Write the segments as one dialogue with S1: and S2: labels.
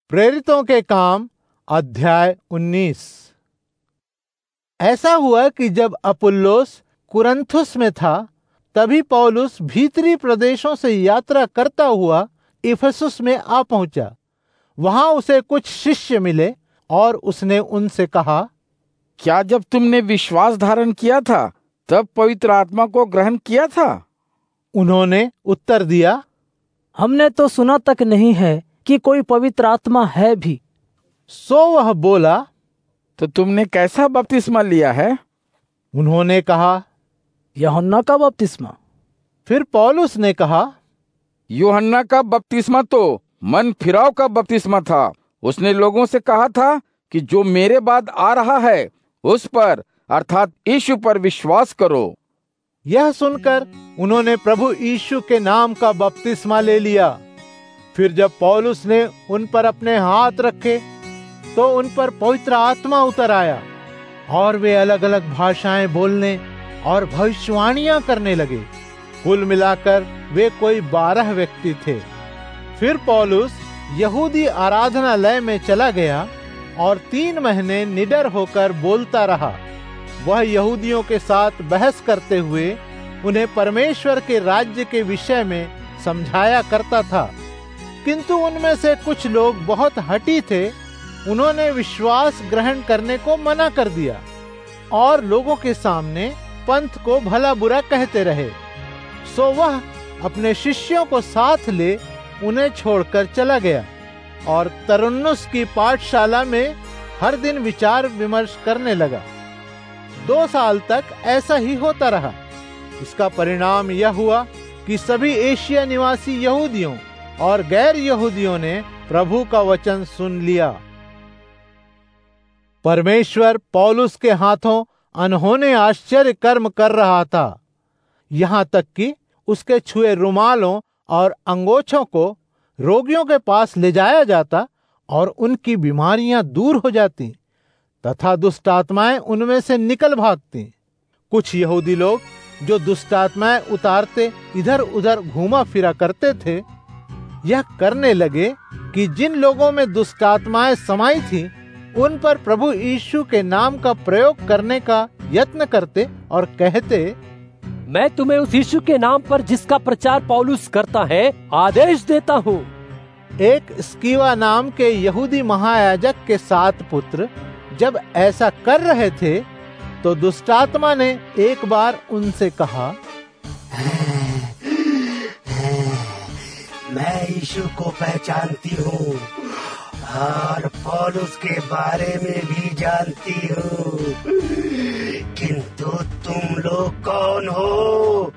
S1: प्रेरितों के काम अध्याय 19। ऐसा हुआ कि जब अपुल्लोस कुरिन्थुस में था, तभी पौलुस भीतरी प्रदेशों से यात्रा करता हुआ इफिसुस में आ पहुंचा। वहां उसे कुछ शिष्य मिले और उसने उनसे कहा,
S2: क्या जब तुमने विश्वास धारण किया था तब पवित्र आत्मा को ग्रहण किया था?
S1: उन्होंने उत्तर दिया,
S3: हमने तो सुना तक नहीं है कि कोई पवित्र आत्मा है भी।
S1: सो वह बोला,
S2: तो तुमने कैसा बपतिस्मा लिया है?
S1: उन्होंने कहा,
S3: यूहन्ना का बपतिस्मा।
S1: फिर पौलुस ने कहा,
S2: यूहन्ना का बपतिस्मा तो मन फिराव का बपतिस्मा था। उसने लोगों से कहा था कि जो मेरे बाद आ रहा है उस पर अर्थात यीशु पर विश्वास करो।
S1: यह सुनकर उन्होंने प्रभु यीशु के नाम का बपतिस्मा ले लिया। फिर जब पौलुस ने उन पर अपने हाथ रखे तो उन पर पवित्र आत्मा उतर आया और वे अलग अलग भाषाएं बोलने और भविष्यवाणियां करने लगे। कुल मिलाकर वे कोई 12 व्यक्ति थे। फिर पौलुस यहूदी आराधनालय में चला गया और 3 महीने निडर होकर बोलता रहा। वह यहूदियों के साथ बहस करते हुए उन्हें परमेश्वर के राज्य के विषय में समझाया करता था, किंतु उनमें से कुछ लोग बहुत हठी थे। उन्होंने विश्वास ग्रहण करने को मना कर दिया और लोगों के सामने पंथ को भला बुरा कहते रहे। सो वह अपने शिष्यों को साथ ले उन्हें छोड़कर चला गया और तरुन्नुस की पाठशाला में हर दिन विचार विमर्श करने लगा। 2 साल तक ऐसा ही होता रहा। इसका परिणाम यह हुआ कि सभी एशिया निवासी यहूदियों और गैर यहूदियों ने प्रभु का वचन सुन लिया। परमेश्वर पौलुस के हाथों अनहोने आश्चर्य कर्म कर रहा था, यहाँ तक कि उसके छुए रुमालों और अंगोछों को रोगियों के पास ले जाया जाता और उनकी बीमारियां दूर हो जाती तथा दुष्ट आत्माएं उनमें से निकल भागती। कुछ यहूदी लोग जो दुष्ट आत्माएं उतारते इधर उधर घूमा फिरा करते थे, यह करने लगे कि जिन लोगों में दुष्ट आत्माएं समाई थी उन पर प्रभु यीशु के नाम का प्रयोग करने का यत्न करते और कहते,
S3: मैं तुम्हें उस यीशु के नाम पर जिसका प्रचार पौलुस करता है आदेश देता हूँ।
S1: एक स्किवा नाम के यहूदी महायाजक के 7 पुत्र जब ऐसा कर रहे थे तो दुष्टात्मा ने एक बार उनसे कहा,
S4: मैं यीशु को पहचानती हूँ और पौलुस के बारे में भी जानती हूँ, किंतु तुम लोग कौन हो?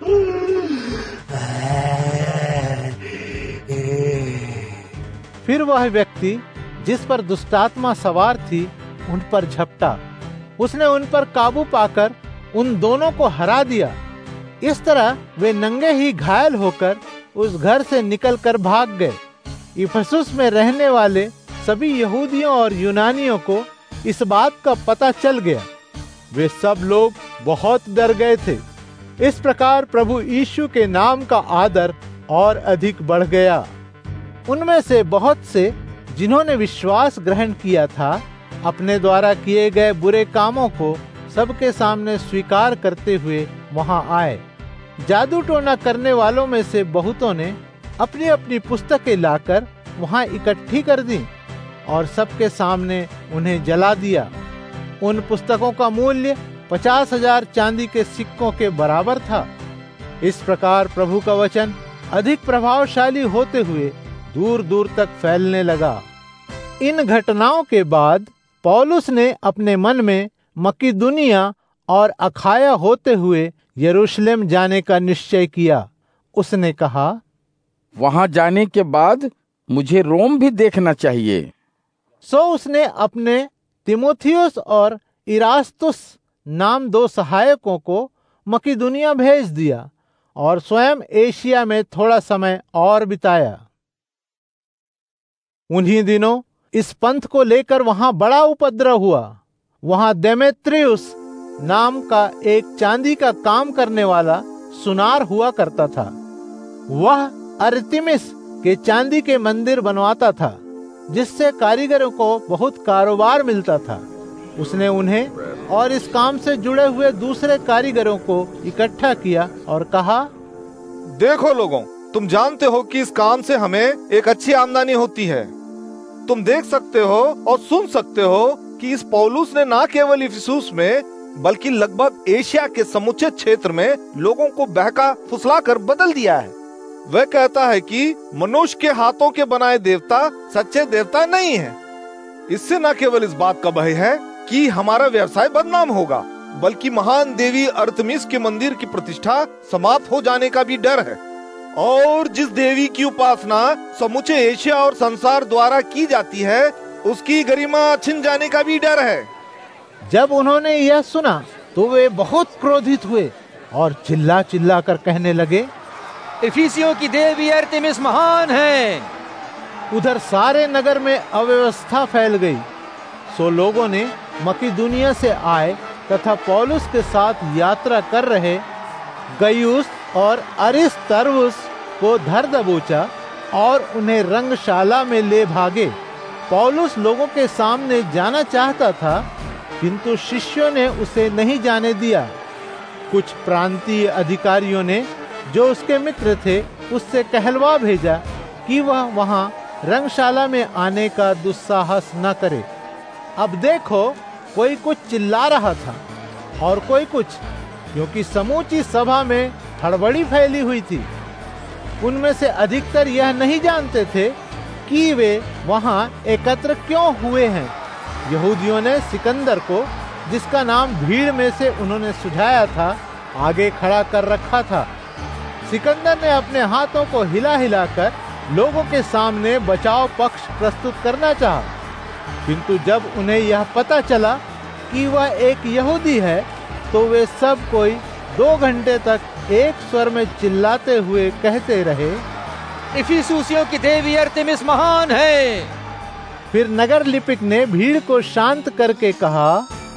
S1: फिर वह व्यक्ति जिस पर दुष्टात्मा सवार थी उन पर झपटा। उसने उन पर काबू पाकर उन दोनों को हरा दिया। इस तरह वे नंगे ही घायल होकर उस घर से निकलकर भाग गए। इफिसुस में रहने वाले सभी यहूदियों और यूनानियों को इस बात का पता चल गया। वे सब लोग बहुत डर गए थे। इस प्रकार प्रभु यीशु के नाम का आदर और अधिक बढ़ गया। उनमें से बहुत से जिन्होंने विश्वास ग्रहण किया था, अपने द्वारा किए गए बुरे कामों को सबके सामने स्वीकार करते हुए वहां आए। जादू टोना करने वालों में से बहुतों ने अपनी अपनी पुस्तकें लाकर वहां इकट्ठी कर दी और सबके सामने उन्हें जला दिया। उन पुस्तकों का मूल्य 50,000 चांदी के सिक्कों के बराबर था। इस प्रकार प्रभु का वचन अधिक प्रभावशाली होते हुए दूर दूर तक फैलने लगा। इन घटनाओं के बाद पौलुस ने अपने मन में मकिदुनिया और अखाया होते हुए यरूशलेम जाने का निश्चय किया। उसने कहा,
S2: वहां जाने के बाद मुझे रोम भी देखना चाहिए।
S1: सो उसने अपने तीमुथियुस और इरास्तुस नाम 2 सहायकों को मकिदुनिया भेज दिया और स्वयं एशिया में थोड़ा समय और बिताया। उन्हीं दिनों इस पंथ को लेकर वहां बड़ा उपद्रव हुआ। वहां देमेत्रियुस नाम का एक चांदी का काम करने वाला सुनार हुआ करता था। वह अरतिमिस के चांदी के मंदिर बनवाता था। जिससे कारीगरों को बहुत कारोबार मिलता था। उसने उन्हें और इस काम से जुड़े हुए दूसरे कारीगरों को इकट्ठा किया और कहा,
S5: देखो लोगों, तुम जानते हो कि इस काम से हमें एक अच्छी आमदनी होती है। तुम देख सकते हो और सुन सकते हो कि इस पौलुस ने न केवल इफिसुस में बल्कि लगभग एशिया के समूचे क्षेत्र में लोगों को बहका फुसला कर बदल दिया है। वह कहता है कि मनुष्य के हाथों के बनाए देवता सच्चे देवता नहीं है। इससे न केवल इस बात का भय है कि हमारा व्यवसाय बदनाम होगा, बल्कि महान देवी अर्थमिस के मंदिर की प्रतिष्ठा समाप्त हो जाने का भी डर है। और जिस देवी की उपासना समूचे एशिया और संसार द्वारा की जाती है, उसकी गरिमा छिन जाने का भी डर है।
S1: जब उन्होंने यह सुना तो वे बहुत क्रोधित हुए और चिल्ला चिल्ला कर कहने लगे,
S2: इफिसियों की देवी अर्थमिस महान है।
S1: उधर सारे नगर में अव्यवस्था फैल गई। सो लोगों ने मकिदुनिया से आए तथा पौलुस के साथ यात्रा कर रहे गयुस और अरिस्तर्वुस को धर दबोचा और उन्हें रंगशाला में ले भागे। पौलुस लोगों के सामने जाना चाहता था, किंतु शिष्यों ने उसे नहीं जाने दिया। कुछ प्रांतीय अधिकारियों ने, जो उसके मित्र थे, उससे कहलवा भेजा कि वह वहां रंगशाला में आने का दुस्साहस न करे। अब देखो, कोई कुछ चिल्ला रहा था और कोई कुछ, क्योंकि समूची सभा में हड़बड़ी फैली हुई थी। उनमें से अधिकतर यह नहीं जानते थे कि वे वहां एकत्र क्यों हुए हैं। यहूदियों ने सिकंदर को, जिसका नाम भीड़ में से उन्होंने सुझाया था, आगे खड़ा कर रखा था। सिकंदर ने अपने हाथों को हिला हिलाकर लोगों के सामने बचाव पक्ष प्रस्तुत करना चाहा, किंतु जब उन्हें यह पता चला कि वह एक यहूदी है, तो वे सब कोई 2 घंटे तक एक स्वर में चिल्लाते हुए कहते रहे,
S2: इफिसुसियों की देवी अर्थमिस महान है।
S1: फिर नगर लिपिक ने भीड़ को शांत करके कहा,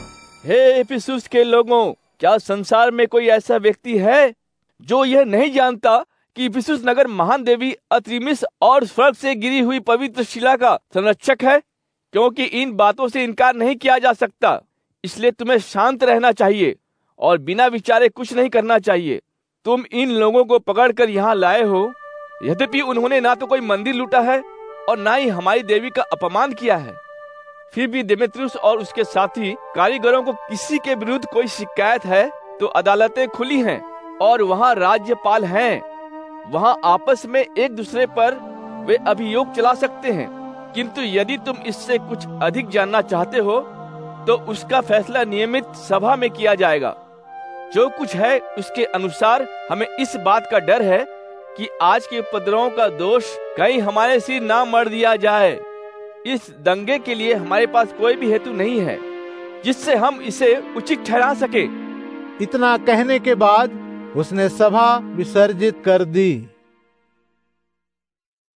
S6: हे इफिसुस के लोगों, क्या संसार में कोई ऐसा व्यक्ति है जो यह नहीं जानता कि इफिसुस नगर महान देवी अर्थमिस और स्वर्ग से गिरी हुई पवित्र शिला का संरक्षक है? क्योंकि इन बातों से इनकार नहीं किया जा सकता। इसलिए तुम्हें शांत रहना चाहिए और बिना विचारे कुछ नहीं करना चाहिए। तुम इन लोगों को पकड़कर यहाँ लाए हो, यद्यपि उन्होंने ना तो कोई मंदिर लूटा है और ना ही हमारी देवी का अपमान किया है। फिर भी देमेत्रियुस और उसके साथी कारीगरों को किसी के विरुद्ध कोई शिकायत है तो अदालतें खुली हैं और वहाँ राज्यपाल हैं। वहाँ आपस में एक दूसरे पर वे अभियोग चला सकते हैं। किंतु यदि तुम इससे कुछ अधिक जानना चाहते हो तो उसका फैसला नियमित सभा में किया जाएगा। जो कुछ है उसके अनुसार हमें इस बात का डर है कि आज के उपद्रवों का दोष कहीं हमारे सिर ना मढ़ दिया जाए। इस दंगे के लिए हमारे पास कोई भी हेतु नहीं है जिससे हम इसे उचित ठहरा सके।
S1: इतना कहने के बाद उसने सभा विसर्जित कर दी।